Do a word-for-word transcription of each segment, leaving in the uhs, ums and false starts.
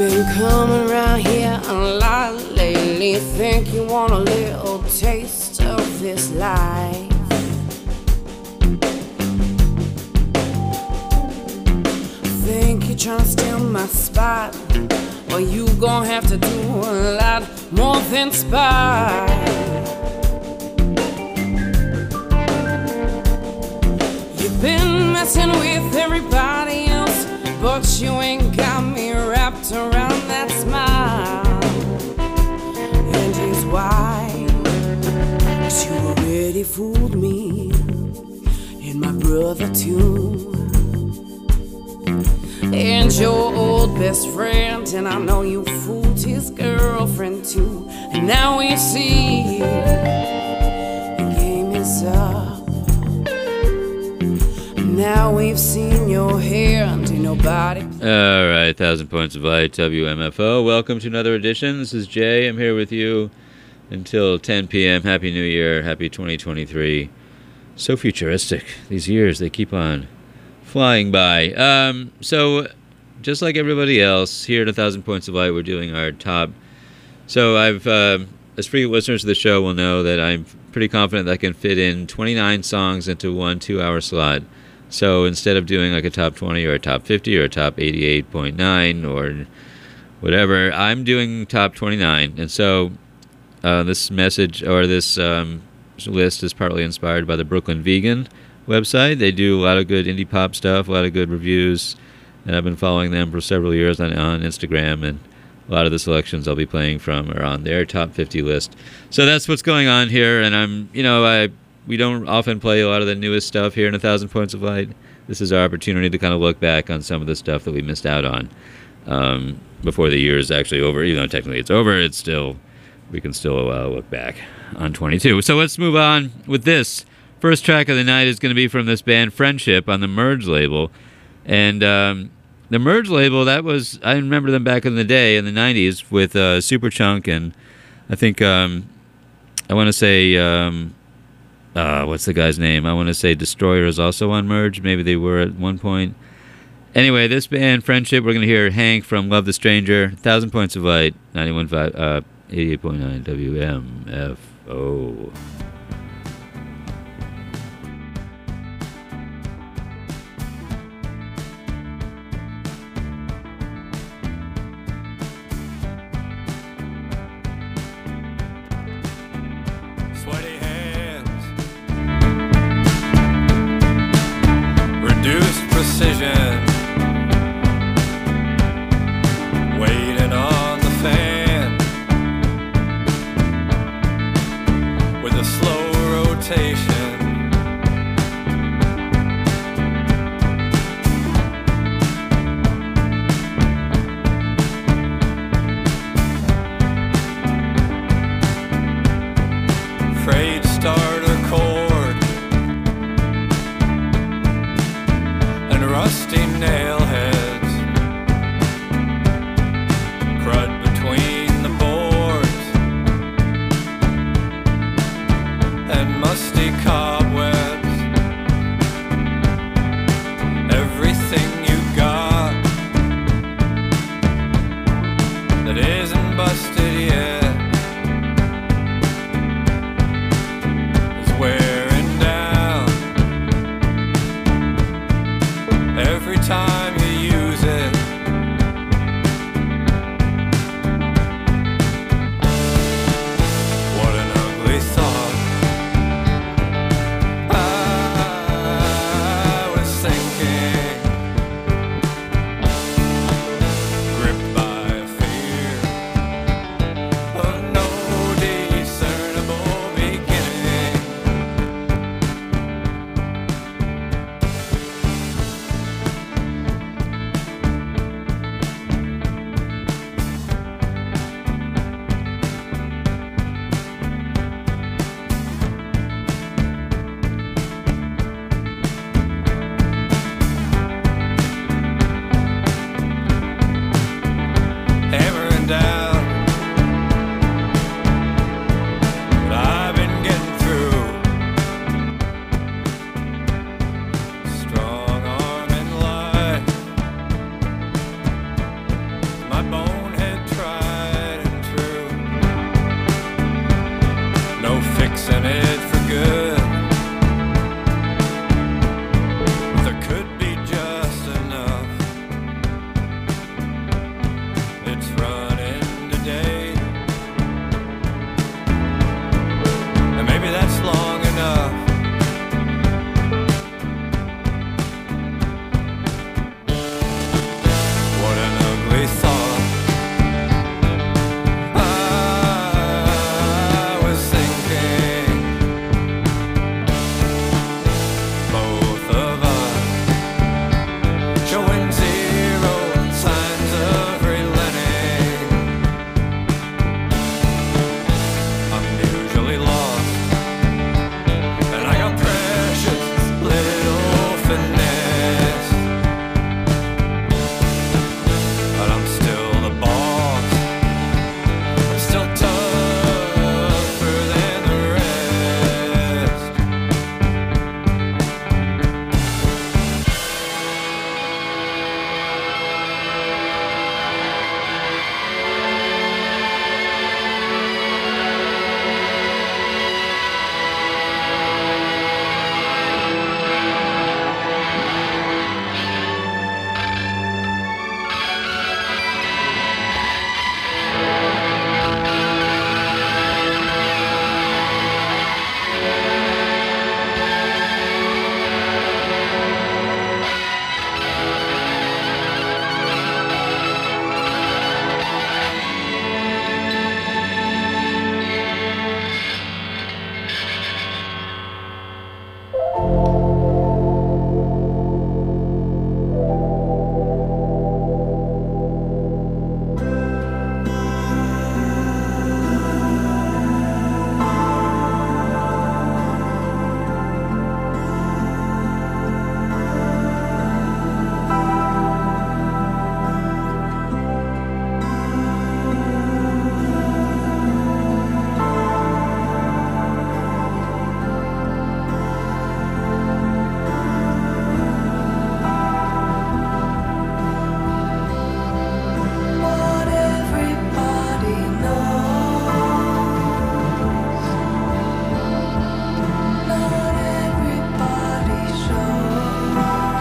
been coming around here a lot lately. Think you want a little taste of this life. Think you're trying to steal my spot. Well, you gon' have to do a lot more than spy. You've been messing with everybody else, but you ain't got me wrapped around that smile. And here's why: 'cause you already fooled me, and my brother too, and your old best friend. And I know you fooled his girlfriend too. And now we see the game is up. Now we've seen your hand in nobody. All right, Thousand Points of Light, W M F O. Welcome to another edition. This is Jay. I'm here with you until ten p.m. Happy New Year. Happy twenty twenty-three. So futuristic. These years, they keep on flying by. Um, so, just like everybody else, here at A Thousand Points of Light, we're doing our top. So, I've, uh, as frequent listeners to the show will know that I'm pretty confident that I can fit in twenty-nine songs into one two-hour slot. So instead of doing like a top twenty or a top fifty or a top eighty-eight point nine or whatever, I'm doing top twenty-nine. And so uh, this message or this um, list is partly inspired by the Brooklyn Vegan website. They do a lot of good indie pop stuff, a lot of good reviews, and I've been following them for several years on, on Instagram, and a lot of the selections I'll be playing from are on their top fifty list. So that's what's going on here, and I'm, you know, I... We don't often play a lot of the newest stuff here in A Thousand Points of Light. This is our opportunity to kind of look back on some of the stuff that we missed out on um, before the year is actually over. Even though technically it's over, it's still, we can still uh, look back on twenty-two. So let's move on with this. First track of the night is going to be from this band Friendship on the Merge label. And um, the Merge label, that was, I remember them back in the day, in the nineties, with uh, Superchunk, and I think, um, I want to say... Um, Uh, what's the guy's name? I want to say Destroyer is also on Merge. Maybe they were at one point. Anyway, this band, Friendship, we're going to hear Hank from Love the Stranger, Thousand Points of Light, ninety-one point five, uh, eighty-eight point nine W M F O. Precision, waiting on the fan with a slow rotation. Afraid to start a chord, rusty nail heads, crud between the boards, and musty cobwebs. Everything you got that isn't busted yet is wearing down. Every time you use it, what an ugly thought. I was thinking, gripped by a fear of fixing it for good. There could be just enough. It's running today, and maybe that's long enough. What an ugly thought. I was thinking both of us showing zero signs of relenting. I'm usually lost, and I got precious little finesse, but I'm still the boss. I'm still tougher than the rest. What everybody knows, not everybody shows.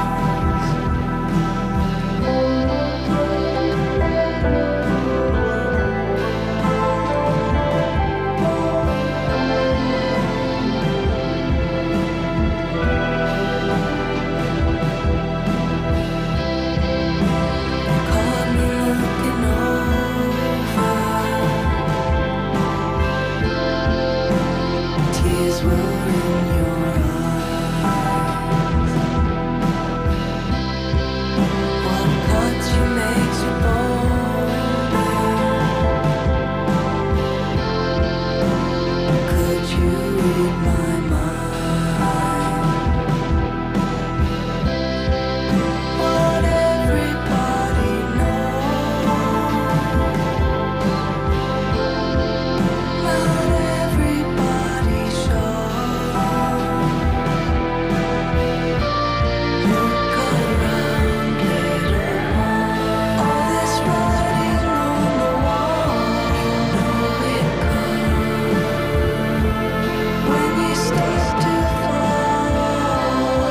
Caught me looking over. Tears were in your eyes. What cuts you makes you bolder. Could you read my mind? What everybody knows, not everybody shows. Look around, little one. All this writing on the wall, you know it comes when you start to fall.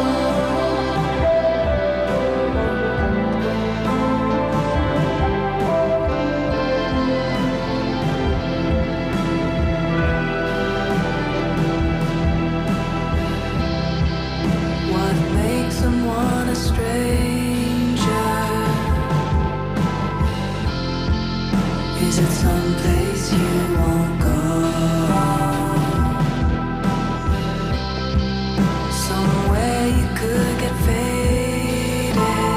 What makes someone a stranger? Is it someplace you won't go? Somewhere you could get faded,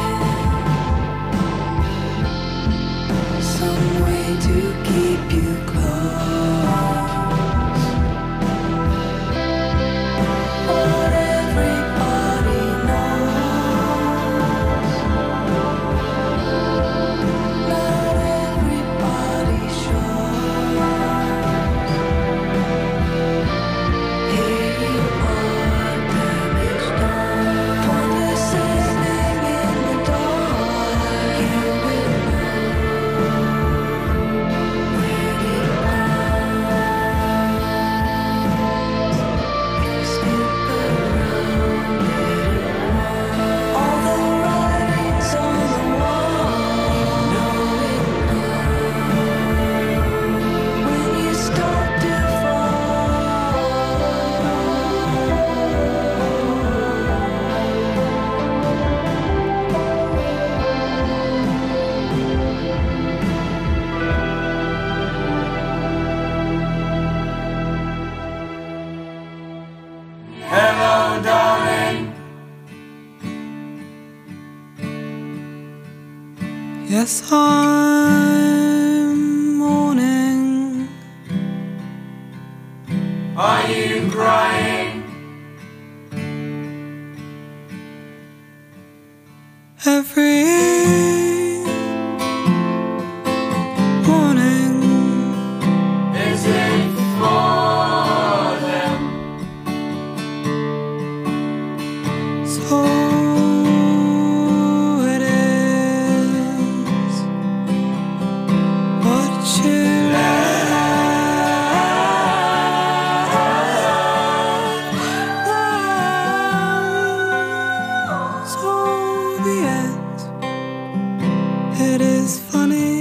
some way to keep you close. What everybody knows, not everybody shows. Yes, I'm mourning. Are you crying? Every morning. Is it for them? So it is. What you love, so be it. It is funny.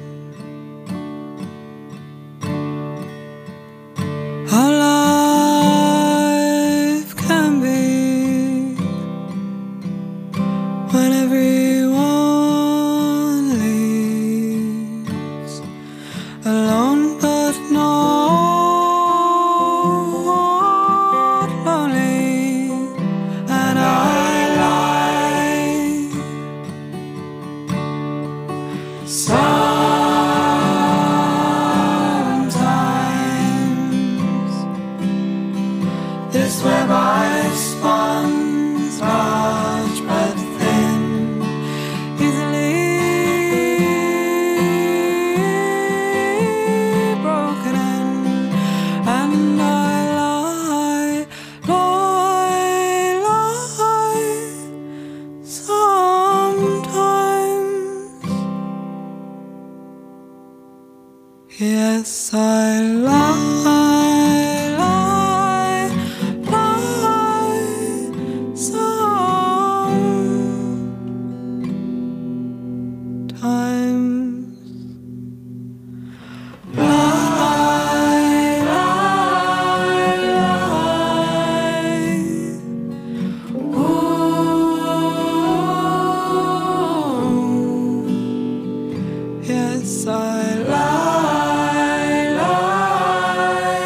How life can be when everyone leaves alone, but not lonely. And I lie. Sometimes this web I spun large but thin, easily broken in, and I lie, lie, lie. Sometimes, yes, I lie, lie, lie. Sometimes, lie, lie, lie. Ooh, yes, I lie, lie,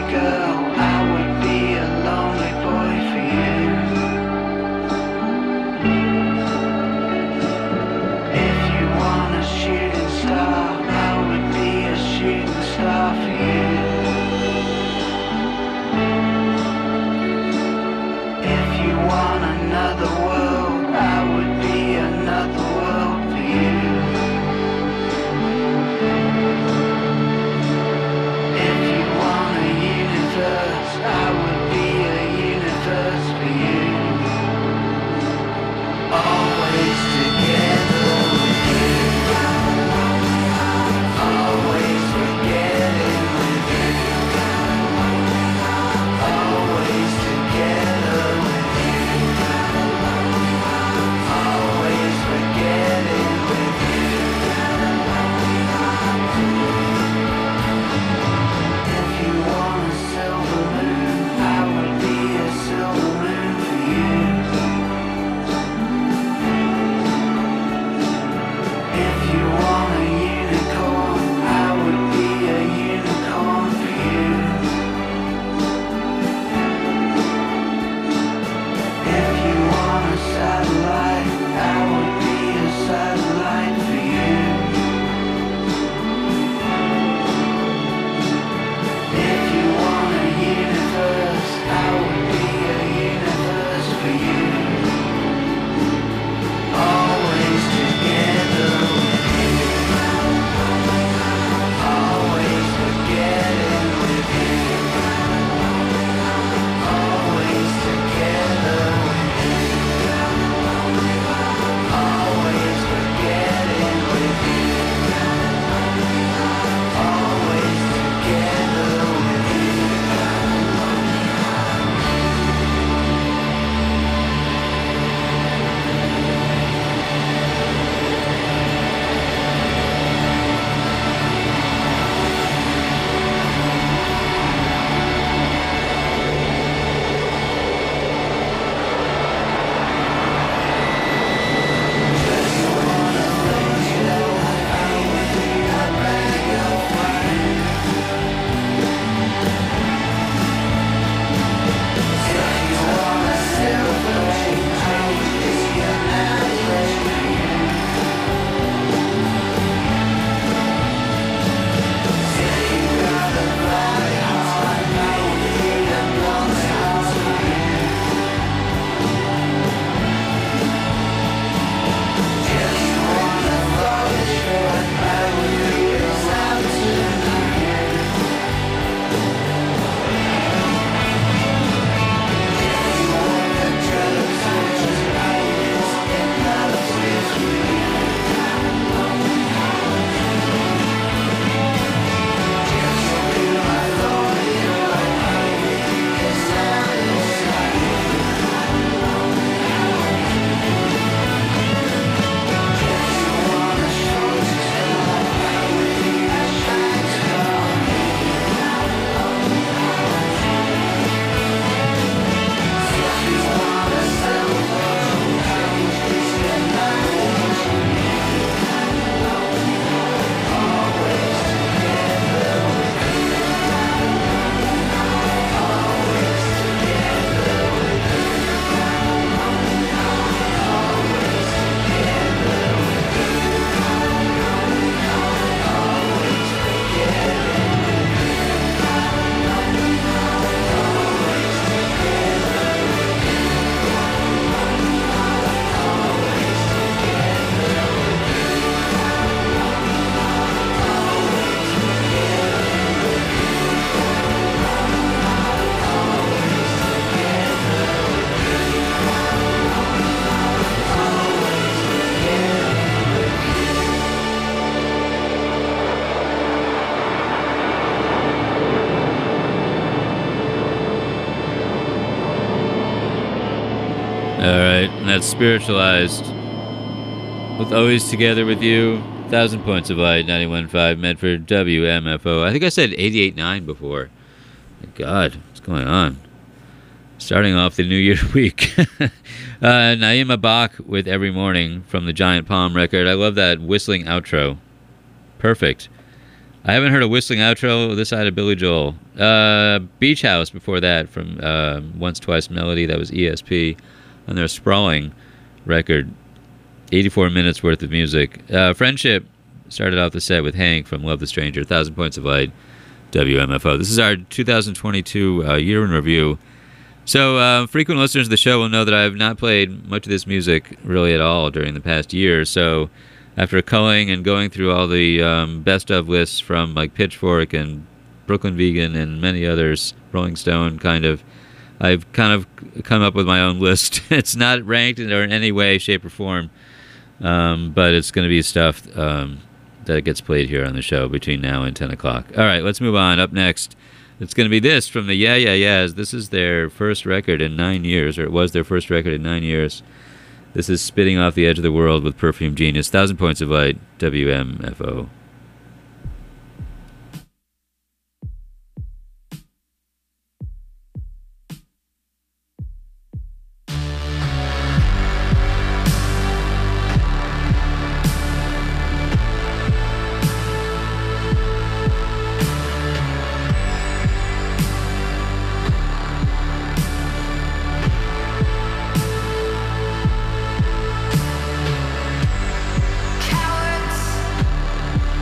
girl, I would be a lonely boy for you. If you want a shooting star, I would be a shooting star for you. If you want another world, I would be another world for you. If you want a universe, I would be a universe for you. Always together with you. Always forgetting with you. Always together with you. Always forgetting with you. If you want a silver moon, I would be a silver moon for you. If you want a unicorn, I would be a unicorn for you. If you want a satellite, I would be a satellite for you. If you want a universe, I would be a universe for you. Always together with you. Always forgetting with you. Always together with you. Always forgetting with you. Always together with you. Alright, and that's Spiritualized with Always Together With You. Thousand Points of Light, ninety-one point five Medford W M F O. I think I said eighty-eight point nine before. My God, what's going on? Starting off the New Year week. uh, Naima Bach with Every Morning from the Giant Palm record. I love that whistling outro. Perfect. I haven't heard a whistling outro this side of Billy Joel. Uh, Beach House before that from uh, Once Twice Melody. That was E S P on their Sprawling record. eighty-four minutes worth of music. Uh, Friendship started out the set with Hank from Love the Stranger. Thousand Points of Light, W M F O. This is our two thousand twenty-two uh, year in review. So uh, frequent listeners of the show will know that I have not played much of this music really at all during the past year. So after culling and going through all the um, best of lists from like Pitchfork and Brooklyn Vegan and many others, Rolling Stone kind of, I've kind of come up with my own list. It's not ranked in, or in any way, shape, or form, um, but it's going to be stuff um, that gets played here on the show between now and ten o'clock. All right, let's move on. Up next, it's going to be this from the Yeah Yeah Yeahs. This is their first record in nine years, or it was their first record in nine years. This is Spitting Off the Edge of the World with Perfume Genius. Thousand Points of Light, W M F O. Cowards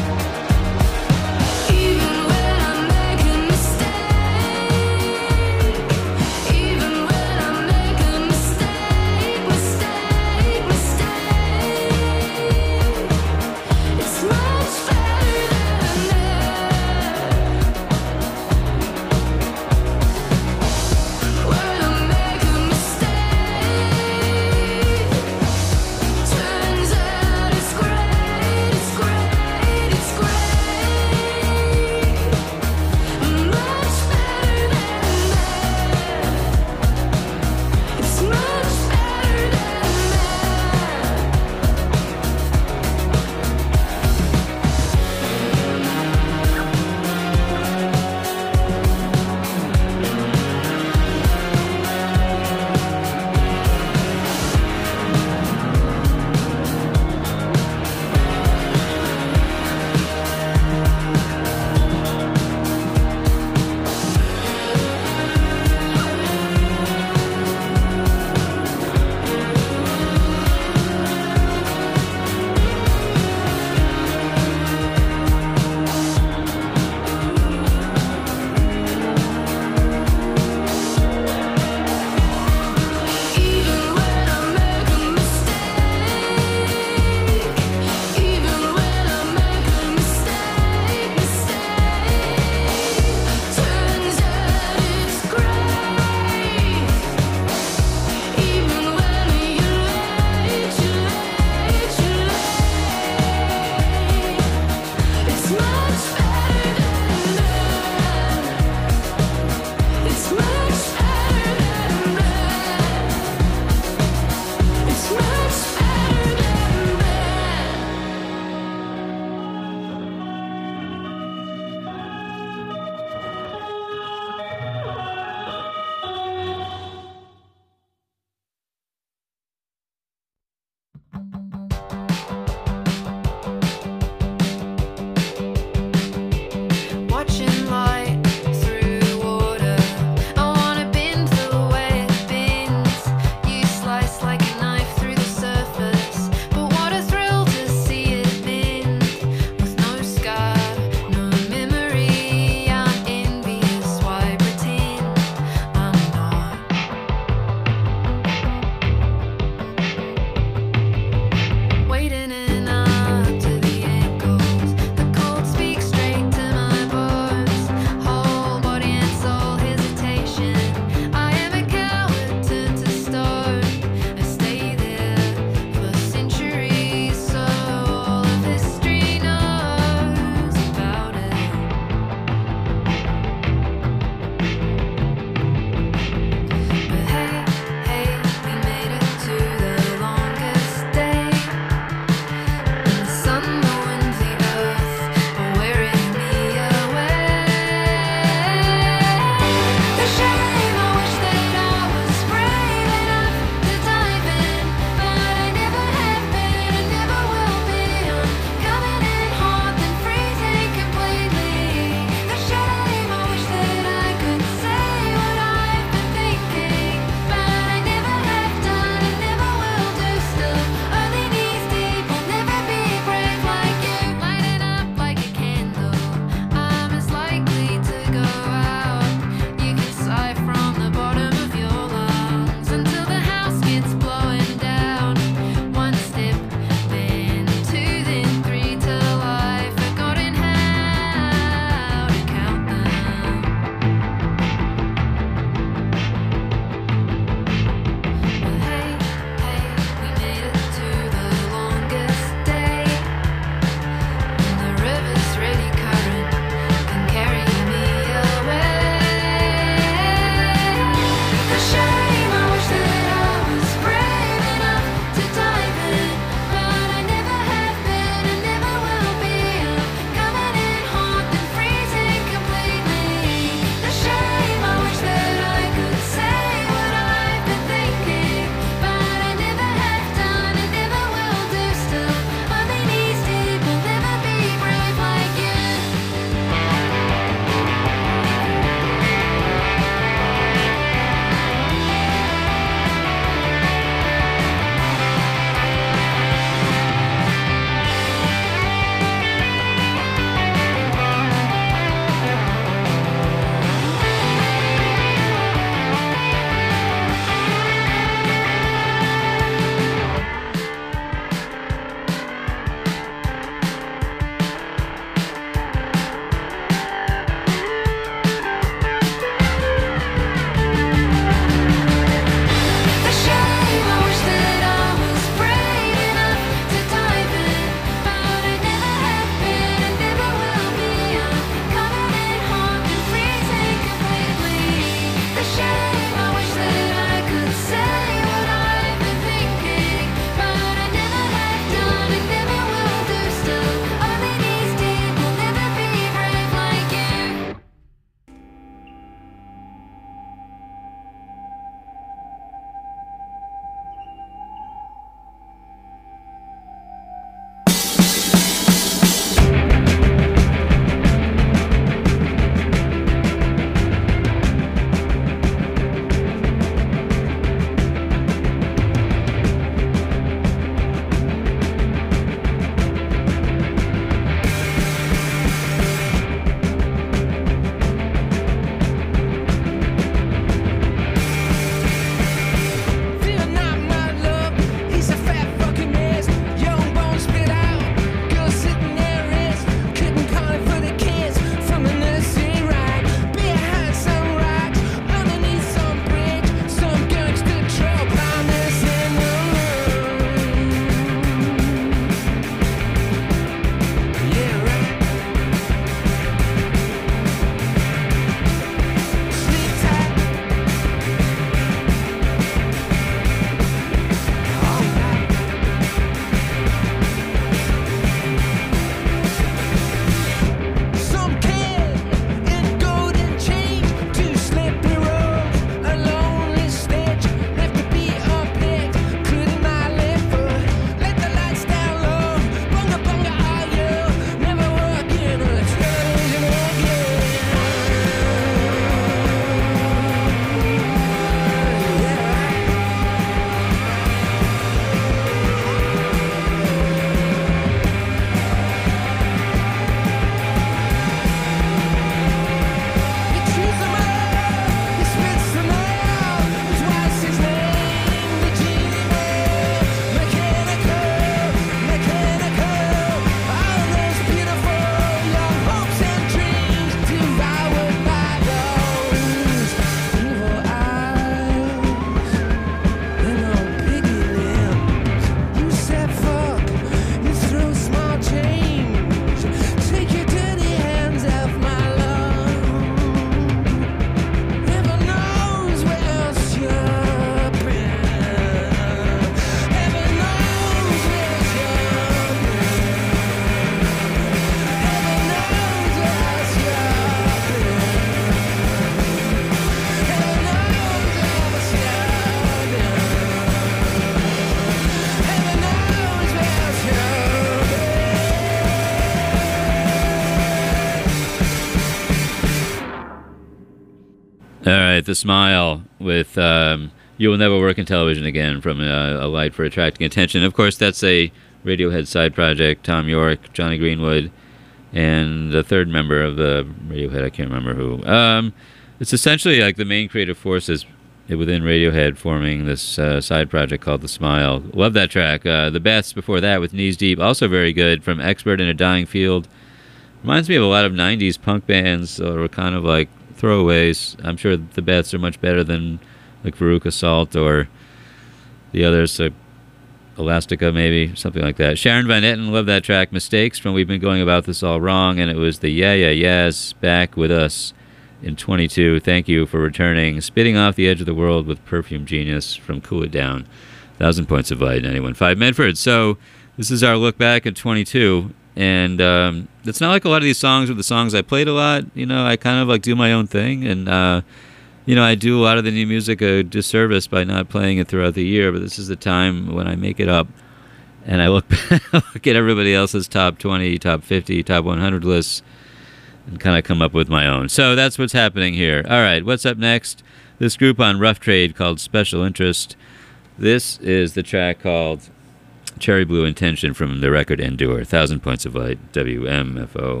All right, The Smile with um, You Will Never Work in Television Again from uh, A Light for Attracting Attention. Of course, that's a Radiohead side project. Tom York, Johnny Greenwood, and the third member of the Radiohead, I can't remember who. Um, it's essentially like the main creative forces within Radiohead forming this uh, side project called The Smile. Love that track. Uh, the Beths before that with Knees Deep, also very good, from Expert in a Dying Field. Reminds me of a lot of nineties punk bands, or kind of like throwaways. I'm sure the Beths are much better than like Veruca Salt or the others, uh, Elastica maybe, something like that. Sharon Van Etten, love that track. Mistakes from We've Been Going About This All Wrong, and it was the Yeah Yeah Yeahs back with us in twenty-two. Thank you for returning. Spitting Off the Edge of the World with Perfume Genius from Cool It Down. Thousand Points of Light, ninety-one point five Medford. So this is our look back at twenty-two. And um, it's not like a lot of these songs were the songs I played a lot. You know, I kind of like do my own thing. And, uh, you know, I do a lot of the new music a disservice by not playing it throughout the year. But this is the time when I make it up. And I look, look at everybody else's top twenty, top fifty, top one hundred lists and kind of come up with my own. So that's what's happening here. All right, what's up next? This group on Rough Trade called Special Interest. This is the track called Cherry Blue Intention from the record Endure. Thousand Points of Light, W M F O.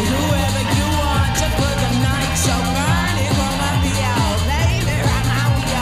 Show burning, wanna be out, baby. Right now we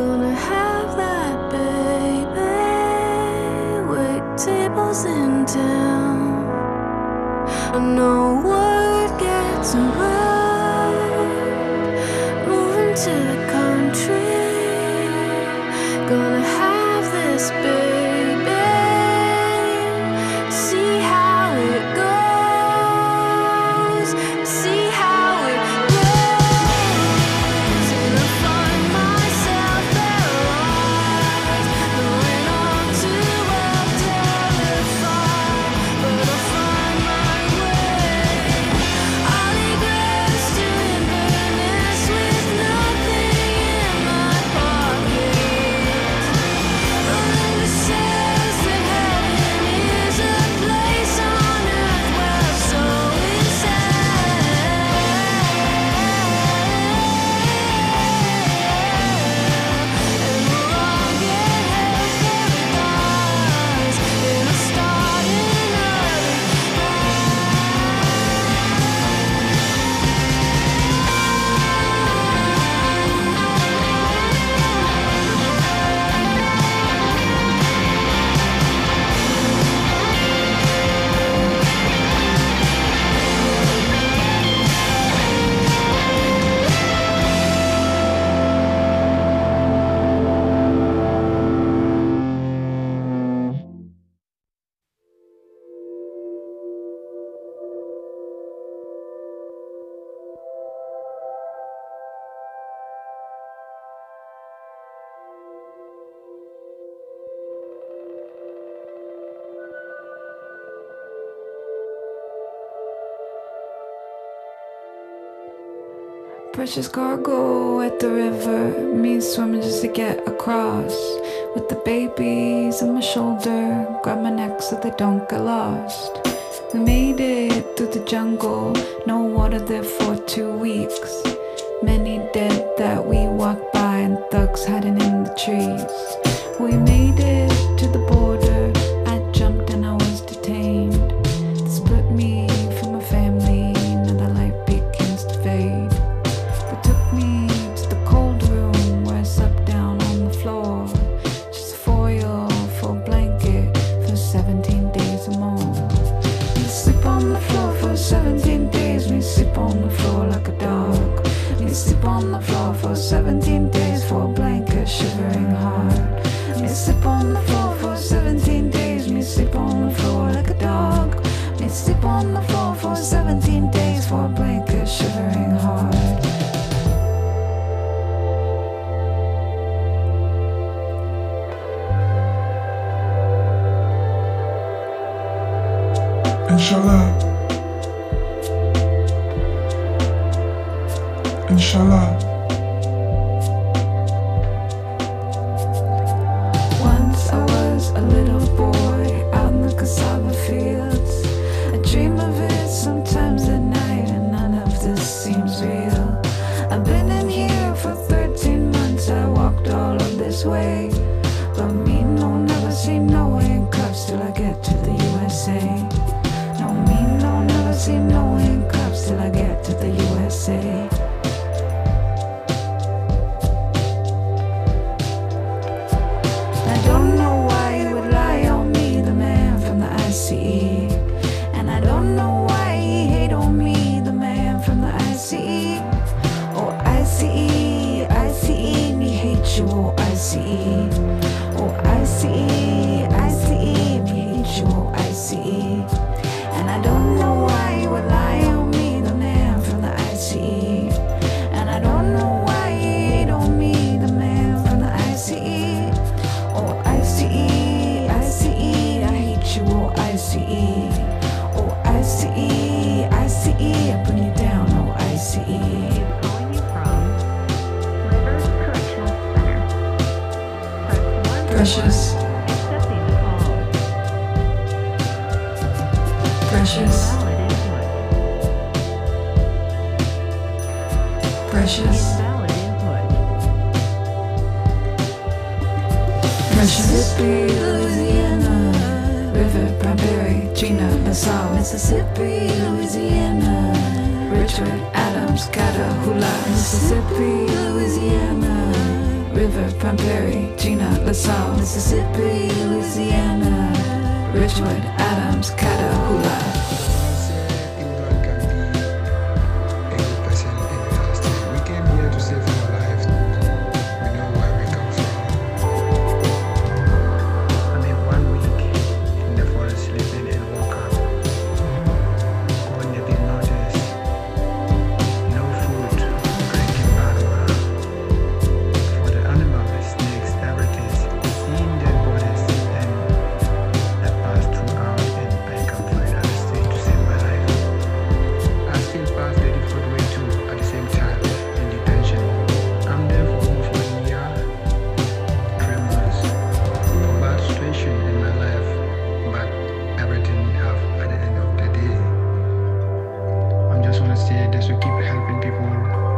Gonna have that baby. Wait tables in town. I know word gets around. Moving to the country. Gonna have this baby. See how it goes. See how it goes. And I find myself paralyzed, going on too well terrified. But I'll find my way. I'll regress to inverness with nothing in my pocket. Remember says that heaven is a place on earth where soul is and we'll all get held paradise in a starting early. Precious cargo at the river, me swimming just to get across. With the babies on my shoulder, grab my neck so they don't get lost. We made it through the jungle, no water there for two weeks. Many dead that we walked by and thugs hiding in the trees. We made it to the border, I jumped and I was detained. They split me from my family, now the light begins to fade. They took me to the cold room where I slept down on the floor. Just a foil for a blanket for seventeen days or more. We sleep on the floor for seventeen days. We sleep on the floor like a dog. We sleep on the floor for seventeen days for a blanket shivering hard. We sleep on the floor for seventeen days. We sleep on the floor like a dog. We sleep on the floor for seventeen days for a blanket shivering hard. Inshallah. Inshallah. Once I was a little boy out in the cassava fields. I dream of it sometimes at night, and none of this seems real. I've been in here for thirteen months. I walked all of this way, but me no never see no handcuffs till I get to the U S A. No me no never see no handcuffs till I get to the U S A. I don't know why he would lie on me, the man from the I C E. And I don't know why he hate on me, the man from the I C E. Oh, I C E, I C E, me hate you, oh, I C E. Oh, I C E, I C E, me hate you, oh, I C E. And I don't know why he would lie on me, the man from the I C E. And I don't know why he hate on me, the man from the I C E. Oh, I C E, I C E, I hate you, oh, I C E. Oh, I C E, I C E, I bring you down, oh, I C E. Calling you from Rivers Correctional Center. Press one. Precious, Accepting the call. precious, Invalid input. precious, Invalid input. precious. Mississippi, Louisiana, River, Bradbury, Gina, LaSalle, Mississippi, Louisiana, Richard, Adams, Catahoula, Mississippi, Louisiana, River, Prairie, Gina, LaSalle, Mississippi, Louisiana, Richwood, Adams, Catahoula. Anyone can be a good person in the first place. We came here to save our lives. We know where we come from. I mean, one week in the forest sleeping and woke up. Going to be noticed. No food, drinking bad water. For the animals, the snakes, everything. Seeing dead bodies and I passed throughout and I can find a state to save my life. I still pass the difficult way too at the same time in detention. I'm there for almost one year, three months. For bad situation in my life, but everything have at the end of the day. I'm just want to say this will keep helping people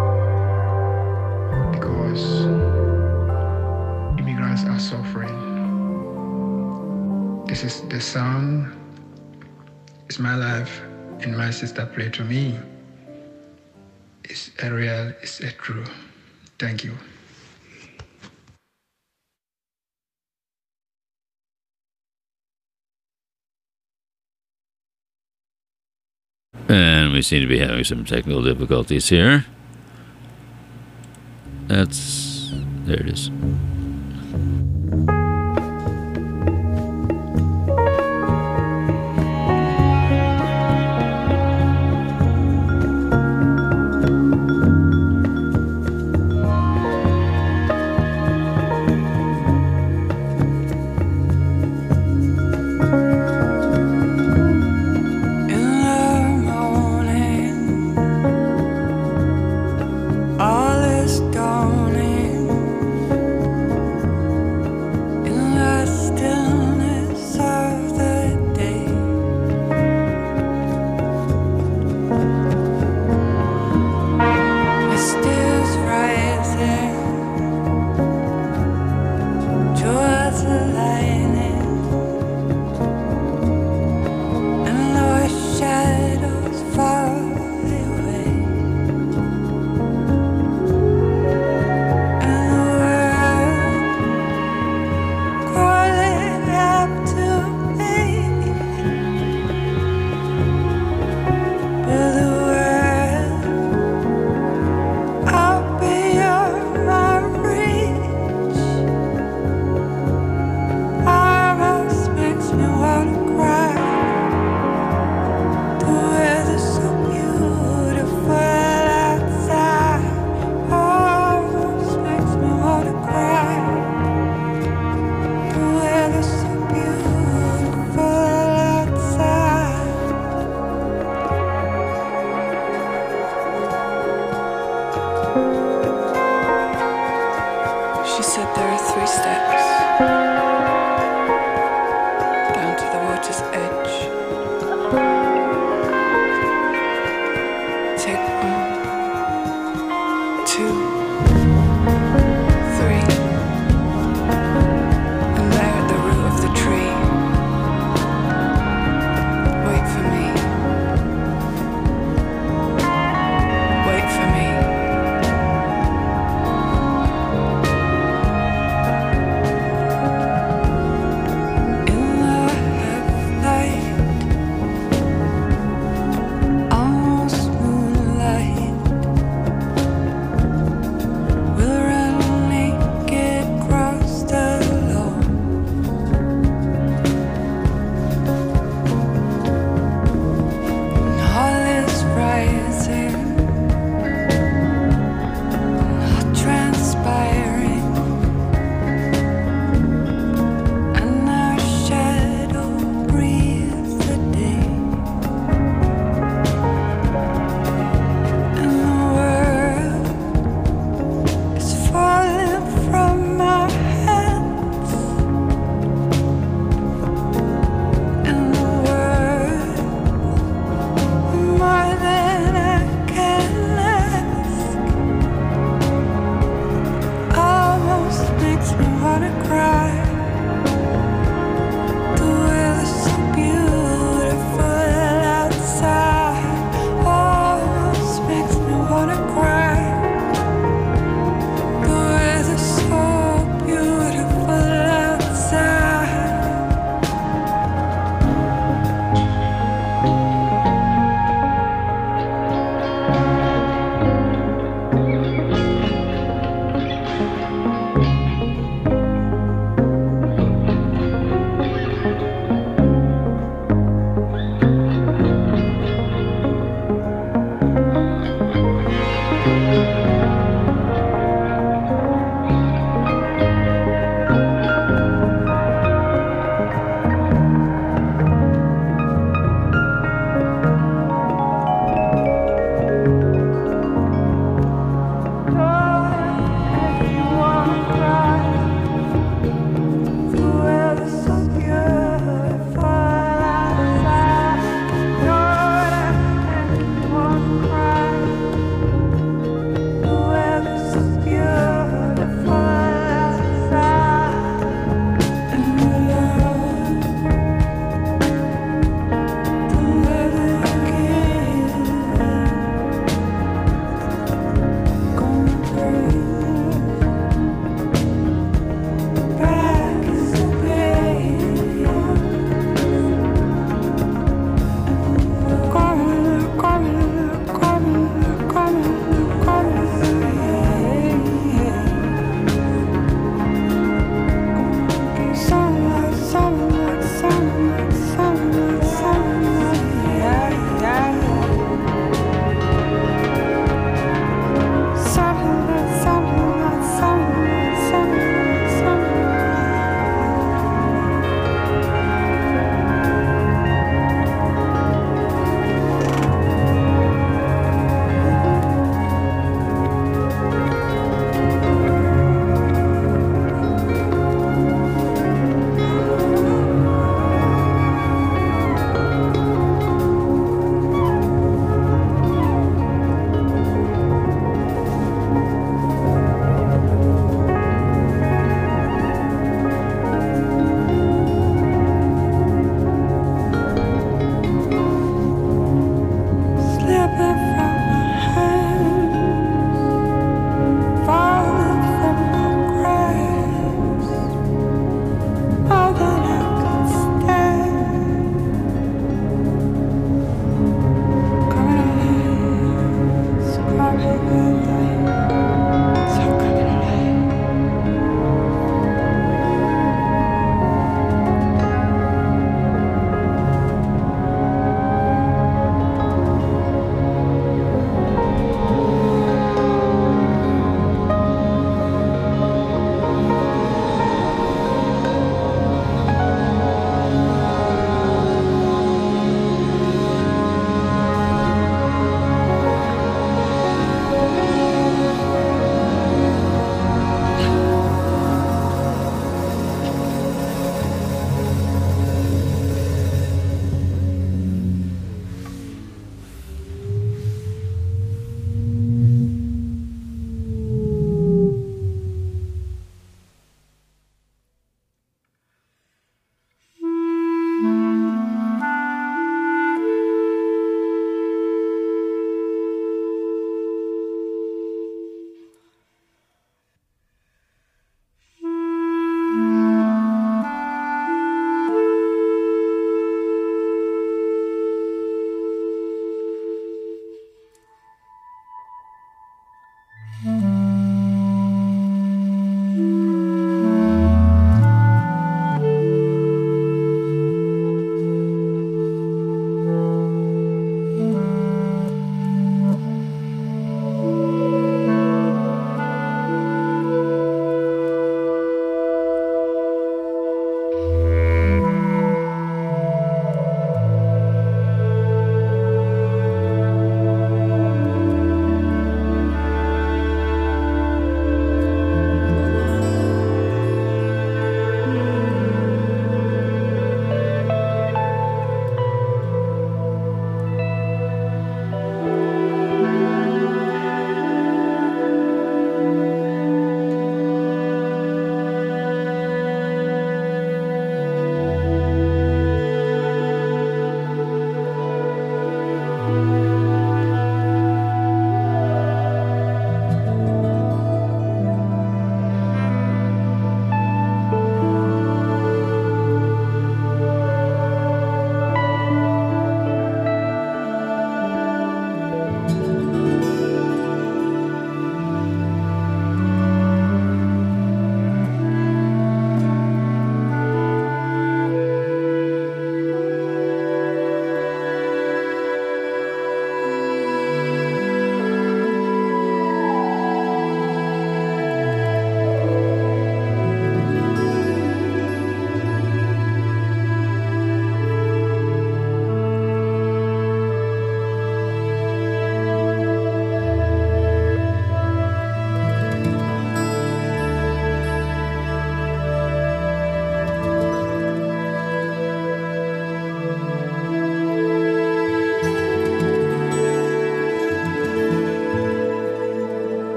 because immigrants are suffering. This is the song. It's my life, and my sister played to me. It's a real, it's a true. Thank you. And we seem to be having some technical difficulties here. That's... there it is. In the morning, all is dawning. In the stillness of the day, mist is rising towards the lightning. And the shadows far away, and the world crawling up to me, but the world out beyond my reach almost makes me wanna cry. The weather's so beautiful outside, almost makes me wanna cry. The weather's so beautiful outside. She said there are three steps down to the water's edge. Take one, two, three, and there at the root of the tree, wait for me, wait for me. In the headlight, almost moonlight, we'll run naked across the lawn. And all is rising, not transpiring, and our shadow breathes the day, and the world is falling from our hands, and the world, more than I can ask, almost makes me wanna cry. The weather's so beautiful outside, almost makes me wanna cry. The weather's so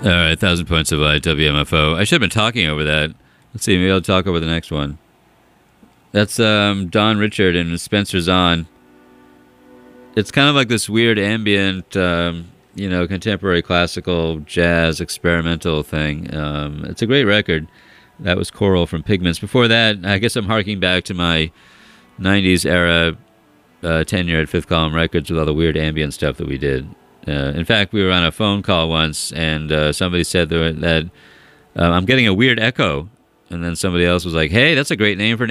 All right, Thousand Points of Light, W M F O. I should have been talking over that. Let's see, maybe I'll talk over the next one. That's um, Don Richard and Spencer Zahn. It's kind of like this weird ambient, um, you know, contemporary classical jazz experimental thing. Um, it's a great record. That was Coral from Pigments. Before that, I guess I'm harking back to my nineties era uh, tenure at Fifth Column Records with all the weird ambient stuff that we did. Uh, in fact, we were on a phone call once, and uh, somebody said that, that uh, I'm getting a weird echo. And then somebody else was like, hey, that's a great name for an